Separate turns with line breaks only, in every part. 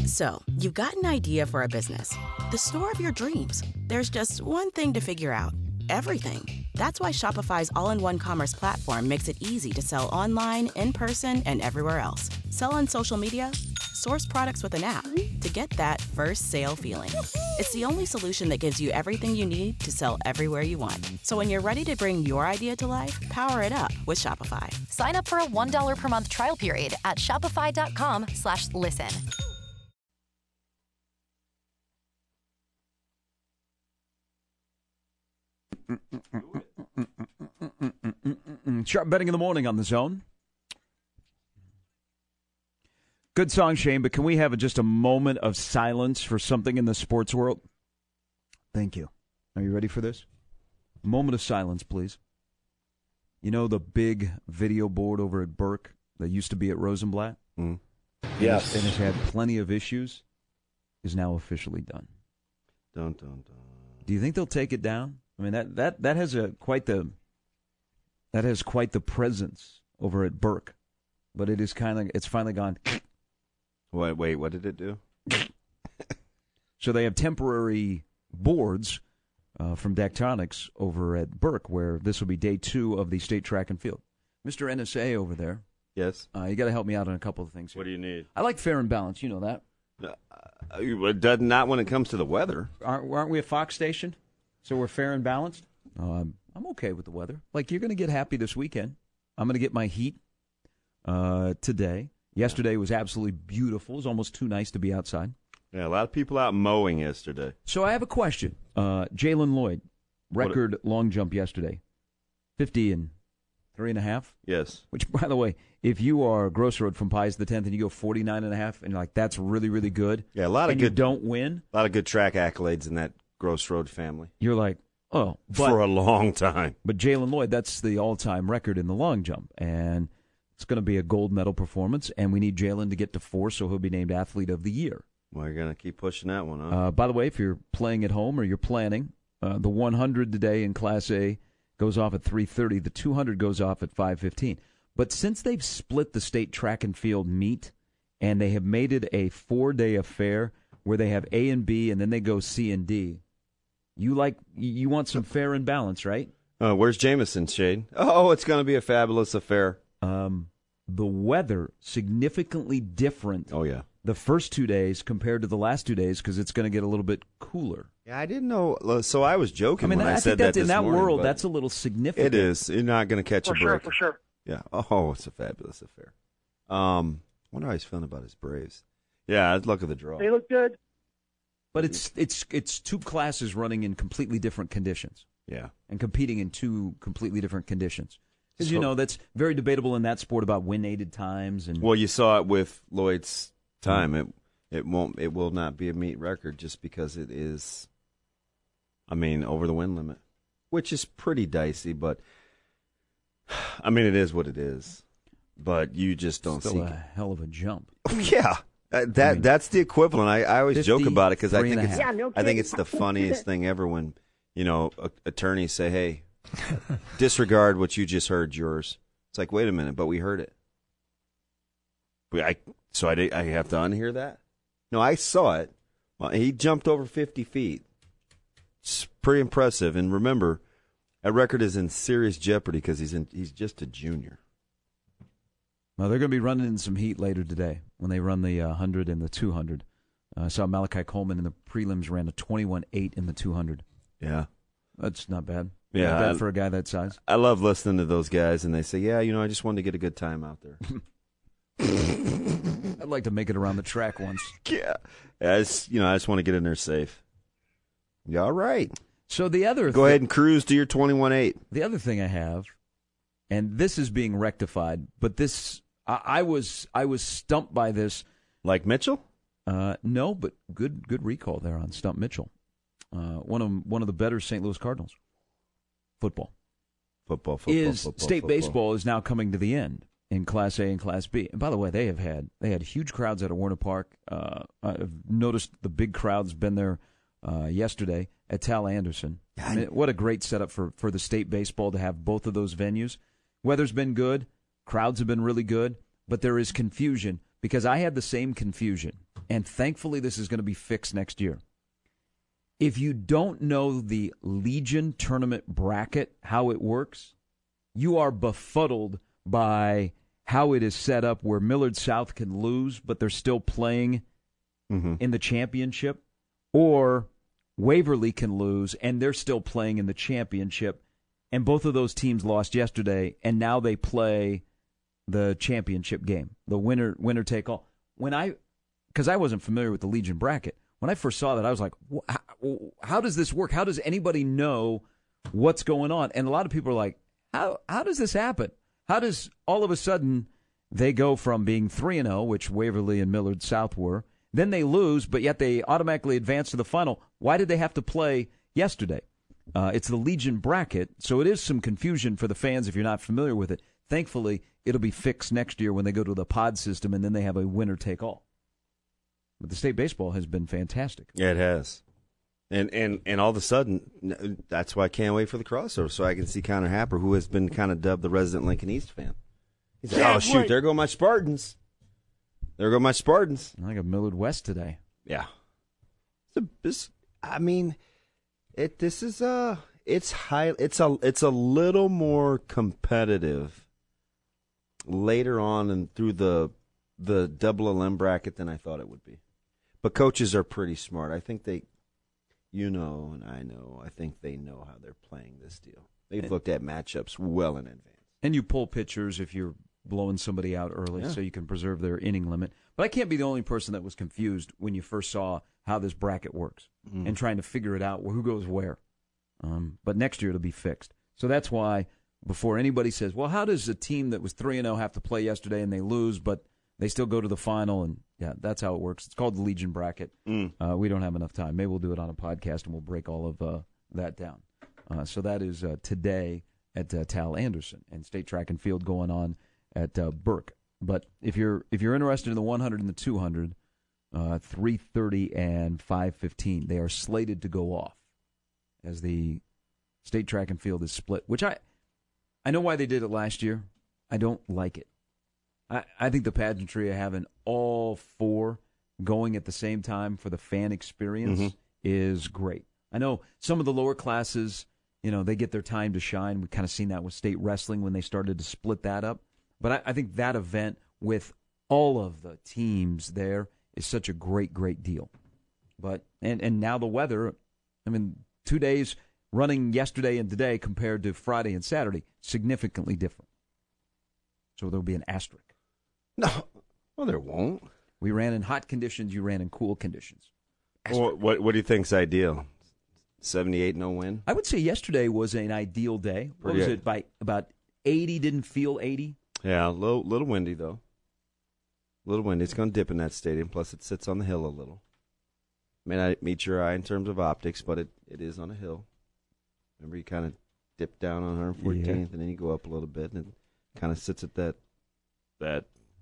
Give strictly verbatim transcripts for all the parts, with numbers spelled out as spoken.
So, you've got an idea for a business, the store of your dreams. There's just one thing to figure out: everything. That's why Shopify's all-in-one commerce platform makes it easy to sell online, in person, and everywhere else. Sell on social media, source products with an app to get that first sale feeling. It's the only solution that gives you everything you need to sell everywhere you want. So when you're ready to bring your idea to life, power it up with Shopify.
Sign up for a one dollar per month trial period at shopify.com slash listen.
Sharp betting in the morning on the Zone. Good song, Shane, but can we have a, just a moment of silence for something in the sports world? Thank you. Are you ready for this? A moment of silence, please. You know the big video board over at Burke that used to be at Rosenblatt?
Mm.
Yes. And has had plenty of issues, is now officially done.
Dun, dun, dun.
Do you think they'll take it down? I mean, that, that, that has a quite the that has quite the presence over at Burke, but it is kind of it's finally gone.
Wait, wait, what did it do?
So they have temporary boards uh, from Dactonics over at Burke, where this will be day two of the state track and field. Mister N S A over there.
Yes.
Uh, you got to help me out on a couple of things here.
What do you need?
I like fair and balanced. You know that.
Uh, it does not when it comes to the weather.
Aren't, aren't we a Fox station? So we're fair and balanced? Um, I'm okay with the weather. Like, you're going to get happy this weekend. I'm going to get my heat uh, today. Yesterday was absolutely beautiful. It was almost too nice to be outside.
Yeah, a lot of people out mowing yesterday.
So I have a question. Uh, Jalen Lloyd, record
What?
long jump yesterday, fifty and three and a half.
Yes.
Which, by the way, if you are Gross Road from Pies to the tenth and you go forty-nine and a half, and you're like, that's really, really good.
Yeah, a lot of
and
good.
you don't win.
A lot of good track accolades in that Gross Road family.
You're like, oh, but,
for a long time.
But Jalen Lloyd, that's the all-time record in the long jump, and it's going to be a gold medal performance, and we need Jalen to get to four, so he'll be named Athlete of the Year.
Well, you're going to keep pushing that one, huh?
Uh, by the way, if you're playing at home or you're planning, uh, the one hundred today in Class A goes off at three thirty. The two hundred goes off at five fifteen. But since they've split the state track and field meet, and they have made it a four-day affair where they have A and B, and then they go C and D, you like you want some fair and balance, right?
Uh, where's Jameson, Shade? Oh, it's going to be a fabulous affair.
Um, the weather significantly different.
Oh, yeah.
The first two days compared to the last two days because it's going to get a little bit cooler.
Yeah, I didn't know. So I was joking
I mean,
when
I,
I,
I
said
think
that
that's
this
in that
morning,
world.
but
That's a little significant.
It is. You're not going to catch
For
a
sure,
break.
for sure.
Yeah. Oh, it's a fabulous affair. Um, I wonder how he's feeling about his Braves. Yeah, luck of the draw.
They look good.
But it's it's it's two classes running in completely different conditions.
Yeah.
And competing in two completely different conditions. Because,
So-
you know, that's very debatable in that sport about win-aided times. And
Well, you saw it with Lloyd's time. It it won't. It will not be a meet record just because it is. I mean, over the win limit, which is pretty dicey. But I mean, it is what it is. But you just don't
still
see.
a hell of a jump.
Yeah, uh, that
I mean,
that's the equivalent. I, I always joke about it because I
fifty-three
think
and a
it's
half.
Yeah, no
I think
kidding.
it's the funniest thing ever when you know a, attorneys say, "Hey, disregard what you just heard. Yours." It's like, wait a minute, but we heard it. We, I so I did, I have to unhear that. No, I saw it. Well, he jumped over fifty feet. It's pretty impressive. And remember, that record is in serious jeopardy because he's in he's just a junior.
Well, they're going to be running in some heat later today when they run the uh, one hundred and the two hundred. Uh, I saw Malachi Coleman in the prelims ran a twenty-one eight in the two hundred.
Yeah.
That's not bad.
Yeah,
Not bad
I-
for a guy that size.
I love listening to those guys, and they say, yeah, you know, I just wanted to get a good time out there.
I'd like to make it around the track once.
Yeah. I just, you know, I just want to get in there safe. Yeah, all right.
So the other
Go
thi-
ahead and cruise to your twenty-one eight.
The other thing I have, and this is being rectified, but this I, I was I was stumped by this.
Like Mitchell?
Uh, no, but good good recall there on Stump Mitchell. Uh, one of one of the better Saint Louis Cardinals. Football.
Football, football,
is
football,
state
football.
baseball is now coming to the end in Class A and Class B. And by the way, they have had they had huge crowds at Warner Park. Uh, I've noticed the big crowds been there uh, yesterday at Tal Anderson. I mean, what a great setup for, for the state baseball to have both of those venues. Weather's been good, crowds have been really good, but there is confusion because I had the same confusion, and thankfully this is going to be fixed next year. If you don't know the Legion tournament bracket, how it works, you are befuddled by how it is set up where Millard South can lose, but they're still playing mm-hmm. in the championship, or Waverly can lose, and they're still playing in the championship, and both of those teams lost yesterday, and now they play the championship game, the winner winner take all. When I, because I wasn't familiar with the Legion bracket, when I first saw that, I was like, how, how does this work? How does anybody know what's going on? And a lot of people are like, how how does this happen? How does all of a sudden they go from being three and oh, which Waverly and Millard South were, then they lose, but yet they automatically advance to the final? Why did they have to play yesterday? Uh, it's the Legion bracket, so it is some confusion for the fans if you're not familiar with it. Thankfully, it'll be fixed next year when they go to the pod system, and then they have a winner-take-all. But the state baseball has been fantastic.
Yeah, it has. And and and all of a sudden, that's why I can't wait for the crossover, so I can see Connor Happer, who has been kind of dubbed the resident Lincoln East fan. He's like, yeah, oh, shoot, right. There go my Spartans. There go my Spartans.
I got Millard West today.
Yeah. It's a, this, I mean, it. This is a. It's high. It's a. It's a little more competitive later on and through the the double L M bracket than I thought it would be. But coaches are pretty smart. I think they, you know, and I know. I think they know how they're playing this deal. They've and, looked at matchups well in advance.
And you pull pitchers if you're blowing somebody out early, yeah. so you can preserve their inning limit. But I can't be the only person that was confused when you first saw how this bracket works mm. and trying to figure it out, who goes where. Um, but next year it'll be fixed. So that's why before anybody says, well, how does a team that was three and oh have to play yesterday and they lose, but they still go to the final? And, yeah, that's how it works. It's called the Legion bracket. Mm. Uh, we don't have enough time. Maybe we'll do it on a podcast and we'll break all of uh, that down. Uh, so that is uh, today at uh, Tal Anderson, and state track and field going on at uh, Burke. But if you're if you're interested in the one hundred and the two hundred, uh, three thirty and five fifteen, they are slated to go off as the state track and field is split, which I I know why they did it last year. I don't like it. I, I think the pageantry of having all four going at the same time for the fan experience mm-hmm. is great. I know some of the lower classes, you know, they get their time to shine. We've kind of seen that with state wrestling when they started to split that up. But I, I think that event with all of the teams there is such a great, great deal. But and, and now the weather, I mean, two days running yesterday and today compared to Friday and Saturday, significantly different. So there'll be an asterisk.
No, well, there won't.
We ran in hot conditions. You ran in cool conditions.
Well, what What do you think's ideal? seventy-eight, no wind?
I would say yesterday was an ideal day. What was it? By about eighty, didn't feel eighty?
Yeah, a little, little windy, though. A little windy. It's going to dip in that stadium, plus it sits on the hill a little. May not meet your eye in terms of optics, but it, it is on a hill. Remember, you kind of dip down on one fourteenth, yeah. and then you go up a little bit, and it kind of sits at that, that,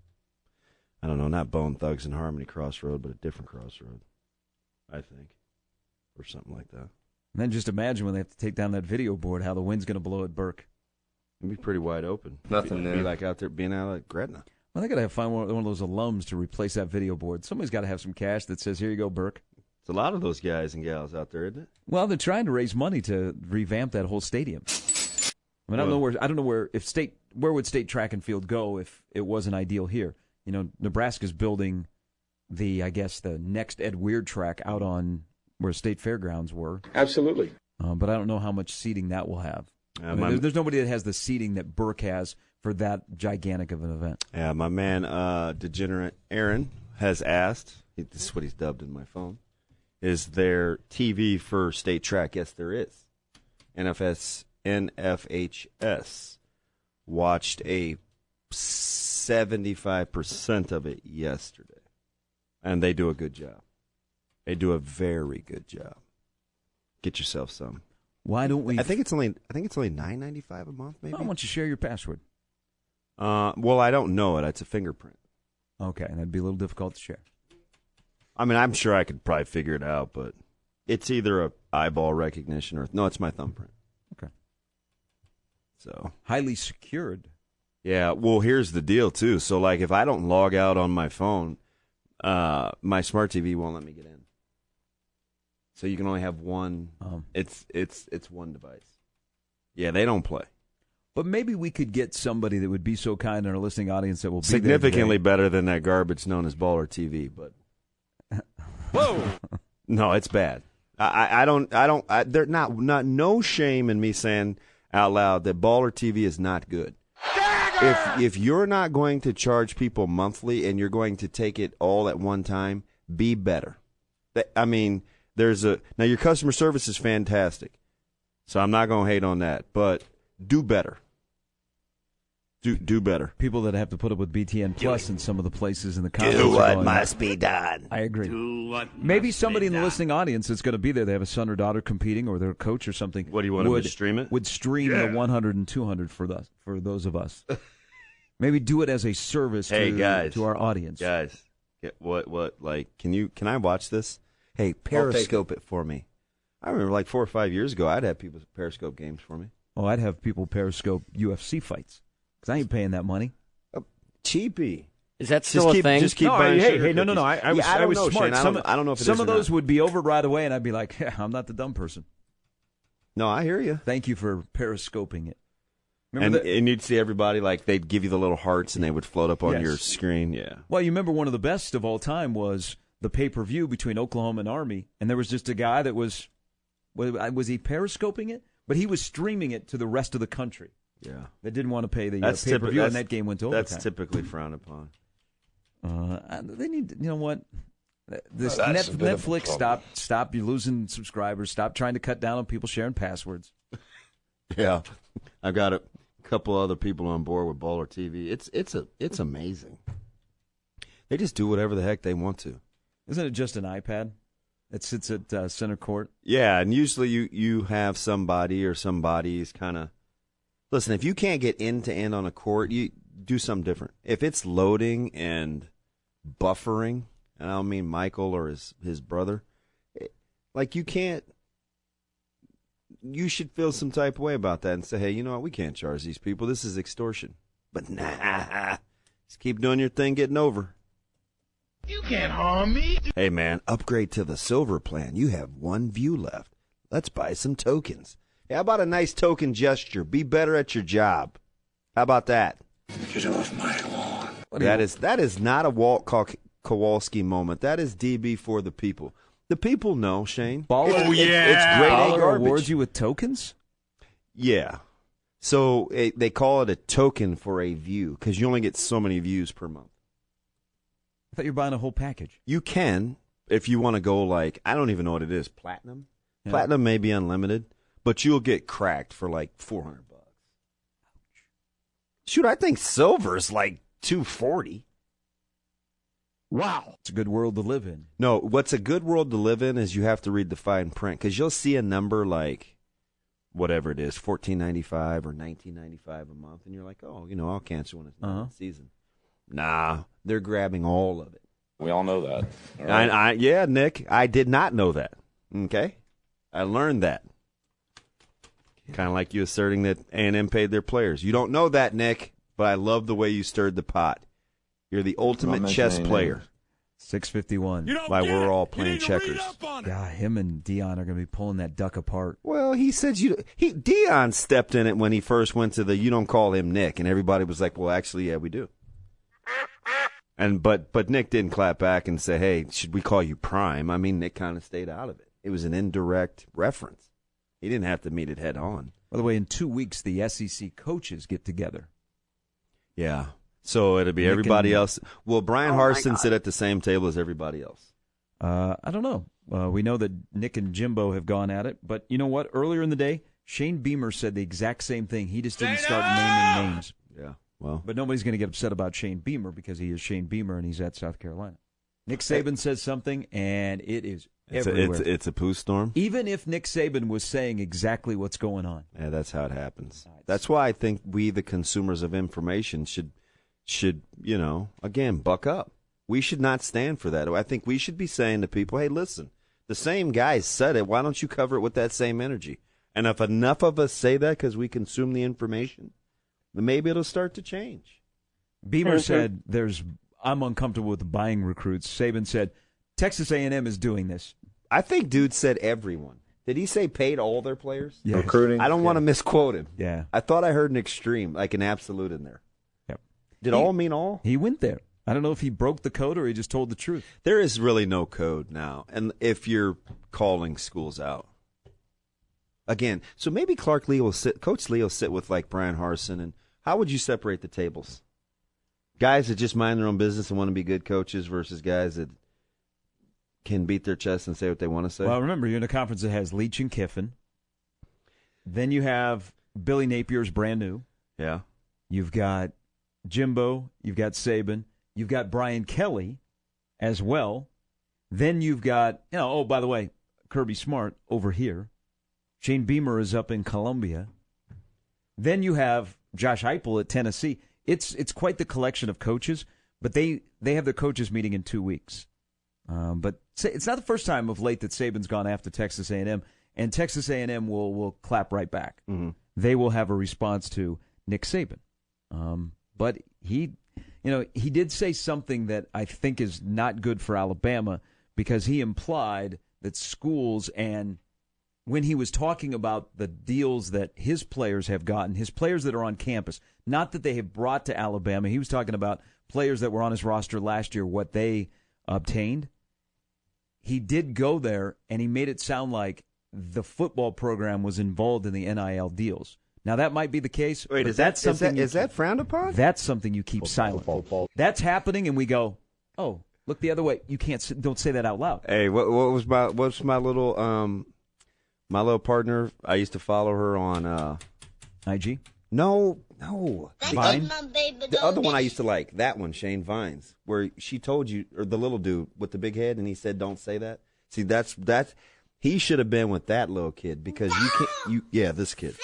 I don't know, not Bone Thugs and Harmony crossroad, but a different crossroad, I think, or something like that.
And then just imagine when they have to take down that video board, how the wind's going to blow at Burke.
It'd be pretty wide open.
Nothing
It'd
there.
Be like out there being out at Gretna.
Well, they got to find one, one of those alums to replace that video board. Somebody's got to have some cash that says, "Here you go, Burke."
It's a lot of those guys and gals out there, isn't it?
Well, they're trying to raise money to revamp that whole stadium. I mean, I don't know where. I don't know where if state where would state track and field go if it wasn't ideal here. You know, Nebraska's building the, I guess, the next Ed Weird track out on where state fairgrounds were.
Absolutely.
Uh, but I don't know how much seating that will have. Uh, I mean, there's, there's nobody that has the seating that Burke has for that gigantic of an event.
Yeah, my man, uh, Degenerate Aaron, has asked, this is what he's dubbed in my phone, is there T V for state track? Yes, there is. N F S, N F H S watched a seventy-five percent of it yesterday, and they do a good job. They do a very good job. Get yourself some.
Why don't we?
I think it's only. I think it's only nine ninety five a month. Maybe.
I want you to share your password.
Uh, well, I don't know it. It's a fingerprint.
Okay, and that'd be a little difficult to share.
I mean, I'm sure I could probably figure it out, but it's either a eyeball recognition or no, it's my thumbprint.
Okay.
So
highly secured.
Yeah, well, here's the deal, too. So, like, if I don't log out on my phone, uh, my smart T V won't let me get in. So you can only have one. Um, it's it's it's one device. Yeah, they don't play.
But maybe we could get somebody that would be so kind in our listening audience that will be
significantly better than that garbage known as Baller T V. But whoa, no, it's bad. I, I don't I don't. I, there's not not no shame in me saying out loud that Baller T V is not good. If if you're not going to charge people monthly and you're going to take it all at one time, be better. I mean, there's a now your customer service is fantastic, so I'm not going to hate on that. But do better. Do do better.
People that have to put up with B T N Plus in some of the places in the comments.
Do what must be done.
I agree.
Do what
Maybe
must
somebody
be
in the
done.
listening audience that's going to be there. They have a son or daughter competing, or they're a coach or something.
What do you want
would,
them to stream it?
Would stream
Yeah.
the one hundred and two hundred for us for those of us. Maybe do it as a service
Hey,
to,
guys.
to our audience.
Guys, get what what like can you can I watch this? Hey, Periscope it for me. I remember like four or five years ago, I'd have people Periscope games for me.
Oh, I'd have people Periscope U F C fights because I ain't paying that money.
Uh, cheapy.
Is that still
Just
a
keep,
thing?
just keep
no,
buying
hey,
sugar
hey, no, no, no. I,
cookies.
I was,
Yeah, I,
I
don't
was
know,
smart.
Shane. I
Some,
don't, I don't know if it
some
is
of
or
those
not.
would be over right away, and I'd be like, yeah, I'm not the dumb person.
No, I hear you.
Thank you for periscoping it.
And,
Remember that?
and you'd see everybody, like, they'd give you the little hearts and they would float up on
Yes.
your screen. Yeah.
Well, you remember one of the best of all time was the pay-per-view between Oklahoma and Army, and there was just a guy that was, was he periscoping it? But he was streaming it to the rest of the country.
Yeah.
That didn't want to pay the uh,
That's typi-
pay-per-view, and
that's-
that game went to overtime.
That's typically frowned upon.
Uh, they need, you know what? This
Well, that's
Net,
a bit of a
Netflix,
problem.
stop, stop! You're losing subscribers. Stop trying to cut down on people sharing passwords.
Yeah. I've got a couple other people on board with Baller T V. It's it's a it's amazing. They just do whatever the heck they want to.
Isn't it just an iPad that sits at uh, center court?
Yeah, and usually you, you have somebody or somebody's kind of listen. If you can't get end to end on a court, you do something different. If it's loading and buffering, and I don't mean Michael or his his brother, it, like you can't. You should feel some type of way about that and say, hey, you know what? We can't charge these people. This is extortion. But nah, just keep doing your thing, getting over.
You can't harm me.
Hey, man, upgrade to the silver plan. You have one view left. Let's buy some tokens. Hey, how about a nice token gesture? Be better at your job. How about that?
Get off my lawn.
That is that is not a Walt Ko- Kowalski moment. That is D B for the people. The people know, Shane.
Baller,
It's-
Oh,
it's-
yeah.
It's grade A
Baller
garbage.
awards you with tokens?
Yeah. So it, they call it a token for a view because you only get so many views per month.
I thought you were buying a whole package.
You can, if you want to go like, I don't even know what it is, platinum?
Yeah.
Platinum may be unlimited, but you'll get cracked for like four hundred bucks. Shoot, I think silver's like two forty.
Wow.
It's a good world to live in.
No, what's a good world to live in is you have to read the fine print because you'll see a number like whatever it is, fourteen ninety-five or nineteen ninety-five a month, and you're like, oh, you know, I'll cancel when it's not
Uh-huh.
in season. Nah, they're grabbing all of it.
We all know that. All
I,
right?
I, yeah, Nick, I did not know that. Okay, I learned that. Kind of like you asserting that A and M paid their players. You don't know that, Nick, but I love the way you stirred the pot. You're the ultimate
mention
chess
any
player.
names.
six fifty-one.
Why we're all playing checkers.
Yeah, him and Dion are going to be pulling that duck apart.
Well, he said you. He Dion stepped in it when he first went to the. You don't call him Nick, and everybody was like, "Well, actually, yeah, we do." And but but Nick didn't clap back and say, "Hey, should we call you Prime?" I mean, Nick kind of stayed out of it. It was an indirect reference. He didn't have to meet it head on.
By the way, in two weeks, the S E C coaches get together.
Yeah. So it'll be
Nick
everybody
and-
else. Will Brian
Oh, my
Harston
God.
sit at the same table as everybody else?
Uh, I don't know. Uh, we know that Nick and Jimbo have gone at it, but you know what? Earlier in the day, Shane Beamer said the exact same thing. He just didn't start naming names.
Yeah. Well,
But nobody's going to get upset about Shane Beamer because he is Shane Beamer and he's at South Carolina. Nick Saban says something, and it is
it's a,
everywhere.
it's, it's a poo storm.
Even if Nick Saban was saying exactly what's going on.
Yeah, that's how it happens.
All right.
That's why I think we, the consumers of information, should should you know again buck up. We should not stand for that. I think we should be saying to people, "Hey, listen, the same guy said it. Why don't you cover it with that same energy?" And if enough of us say that because we consume the information, maybe it'll start to change.
Beamer
Mm-hmm.
said, "There's I'm uncomfortable with buying recruits." Saban said, "Texas A and M is doing this."
I think dude said everyone. Did he say paid all their players?
Yes.
Recruiting.
I don't want to misquote him.
Yeah.
I thought I heard an extreme, like an absolute in there.
Yep.
Did
He-
all mean all?
He went there. I don't know if he broke the code or he just told the truth.
There is really no code now, and if you're calling schools out. Again, so maybe Clark Lee will sit, Coach Lee will sit with like Brian Harsin, and how would you separate the tables? Guys that just mind their own business and want to be good coaches versus guys that can beat their chest and say what they want to say?
Well, remember, you're in a conference that has Leach and Kiffin. Then you have Billy Napier's brand new.
Yeah.
You've got Jimbo. You've got Saban. You've got Brian Kelly as well. Then you've got, you know, oh, by the way, Kirby Smart over here. Shane Beamer is up in Columbia. Then you have Josh Heupel at Tennessee. It's it's quite the collection of coaches, but they, they have their coaches meeting in two weeks. Um, but it's not the first time of late that Saban's gone after Texas A and M, and Texas A and M will will clap right back.
Mm-hmm.
They will have a response to Nick Saban. Um, but he, you know, he did say something that I think is not good for Alabama because he implied that schools and when he was talking about the deals that his players have gotten, his players that are on campus, not that they have brought to Alabama. He was talking about players that were on his roster last year, what they obtained. He did go there, and he made it sound like the football program was involved in the N I L deals. Now, that might be the case.
Wait,
but
is
that's
that, is
something
that,
you
is that frowned upon?
That's something you keep silent. That's happening, and we go, oh, look the other way. You can't. s- Don't say that out loud.
Hey, what, what was my what's my little um my little partner? I used to follow her on uh
I G.
no no
Vine?
the other one I used to like, that one, Shane Vines, where she told you, or the little dude with the big head, and he said, "Don't say that." See, that's that's he should have been with that little kid because you can't you yeah this kid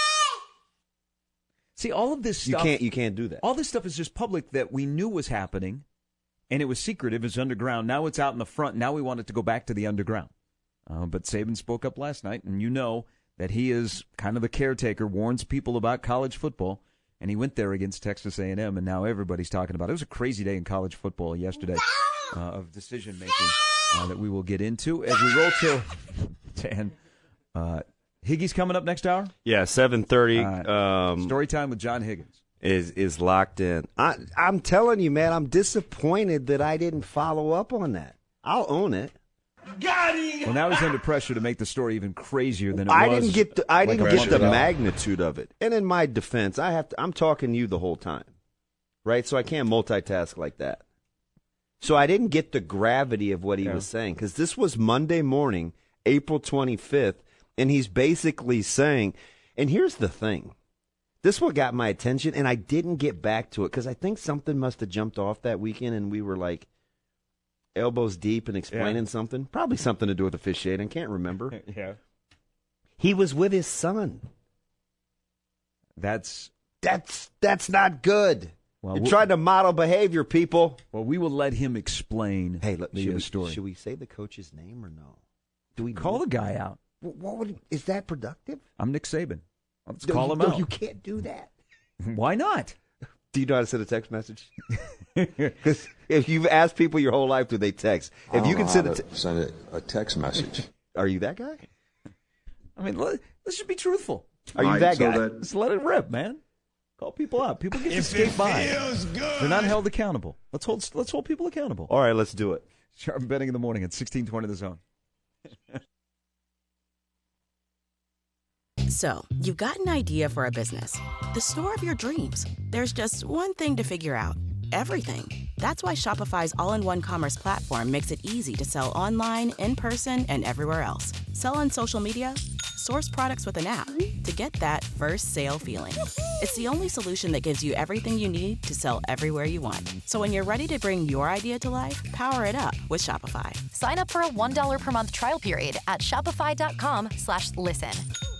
See, all of this
you
stuff.
can't you can't do that.
All this stuff is just public that we knew was happening, and it was secretive. It was underground. Now it's out in the front. Now we want it to go back to the underground. Uh, but Saban spoke up last night, and you know that he is kind of the caretaker, warns people about college football, and he went there against Texas A and M, and now everybody's talking about it. It was a crazy day in college football yesterday uh, of decision-making uh, that we will get into. As we roll to ten, uh, Higgy's coming up next hour.
Yeah, seven thirty.
Uh,
Um,
Story time with John Higgins.
is is locked in. I I'm telling you, man, I'm disappointed that I didn't follow up on that. I'll own it.
Well, now he's under pressure to make the story even crazier than it
I
was.
didn't get the, I
like
didn't
a
get
month
the
ago.
magnitude of it. And in my defense, I have to, I'm talking to you the whole time, right? So I can't multitask like that. So I didn't get the gravity of what he
Yeah.
was saying, because this was Monday morning, April twenty-fifth, and he's basically saying, and here's the thing. This what got my attention, and I didn't get back to it because I think something must have jumped off that weekend, and we were like elbows deep and explaining
Yeah.
something. Probably something to do with officiating. Can't remember.
Yeah.
He was with his son.
That's
That's that's not good.
Well,
You're
we'll-
trying to model behavior, people.
well. We will let him explain.
Hey, look,
the
should,
uh,
we,
story.
should we say the coach's name or no? Do we
Call
know?
the guy out.
What, what would, is that productive?
I'm Nick Saban. Let's
No,
call
you,
him
no,
out.
You can't do that.
Why not?
Do you know how to send a text message? Because if you've asked people your whole life, do they text? If you can send a, te-
send a, a text message.
are you that guy?
I mean, let, let's just be truthful.
Are you
Right,
that
so
guy?
that-
Let's let it rip, man. Call people out. People get to skate by. They're not held accountable. Let's hold. Let's hold people accountable.
All right, let's do it.
Sharp betting in the morning at sixteen twenty The Zone.
So, you've got an idea for a business. The store of your dreams. There's just one thing to figure out. Everything. That's why Shopify's all-in-one commerce platform makes it easy to sell online, in person, and everywhere else. Sell on social media, source products with an app to get that first sale feeling. It's the only solution that gives you everything you need to sell everywhere you want. So when you're ready to bring your idea to life, power it up with Shopify.
Sign up for a one dollar per month trial period at shopify.com slash listen.